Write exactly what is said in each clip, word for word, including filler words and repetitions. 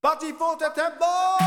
Parti forte tempo!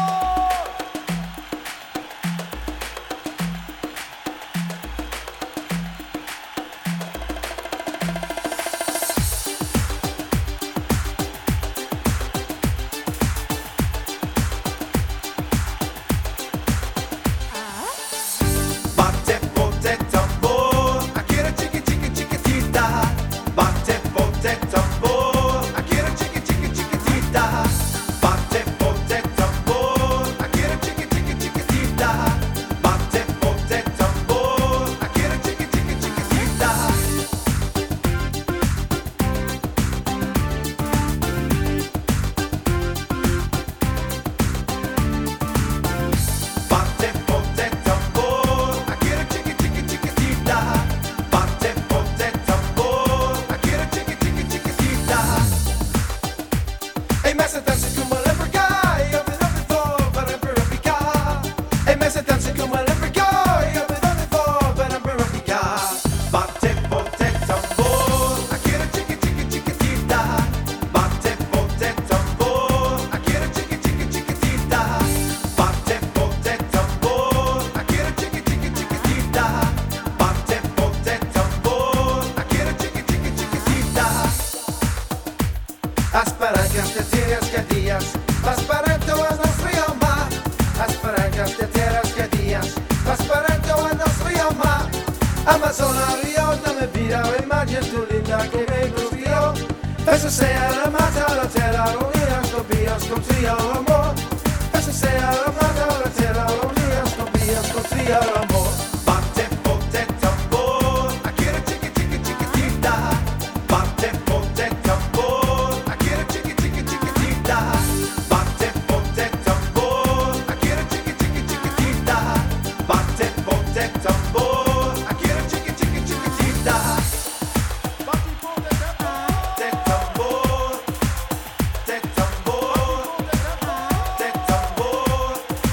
Batte forte tambor, I quiero chiqui chiqui chiquitita. Batte forte tambor, I quiero chiqui chiqui chiquitita. Batte forte tambor, I quiero chiqui chiqui chiquitita. Batte forte tambor, I quiero chiqui chiqui chiquitita. Batte forte tambor, I quiero chiqui chiqui chiquitita. Batte forte tambor, I quiero chiqui chiqui chiquitita. Hey, me se danza como el Africa, yo me doy for para Africa. Hey, me se danza como el Africa, yo me doy for para Africa. Batte forte tambor, I quiero chiqui chiqui chiquitita. Batte forte tambor, I quiero chiqui chiqui chiquitita. Batte forte tambor, I quiero chiqui chiqui chiquitita. Batte forte tambor, I quiero chiqui chiqui chiquitita. Asparagas de tierras que días, transparente a nuestro idioma. Asparagas de tierras que días, transparente a nuestro idioma. Amazona río, dame vida, imagen tu linda que me gustó. Eso sea la mata, la tierra, unidas con vías, con trío amor. Eso sea la mata, la tierra, unidas con vías, con trío amor. Batte forte tambor, I quiero chiqui chiqui chiquitita. Batte forte tambor, I quiero chiqui chiqui chiquitita. Batte forte tambor, I quiero chiqui chiqui chiquitita. Batte forte tambor, I quiero chiqui chiqui chiquitita. Batte forte tambor, te tambor, te tambor.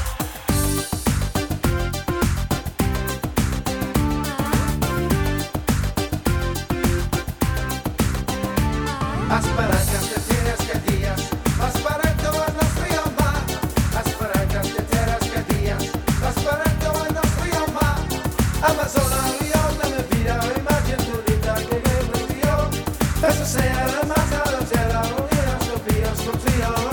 Asparagas de tierras que días, transparente a nuestro idioma. Asparagas de tierras que días, transparente a nuestro idioma. Amazona río, dame vida, imagen tu linda que me gustó. Eso sea la mata, la tierra, unidas con vías, con trío.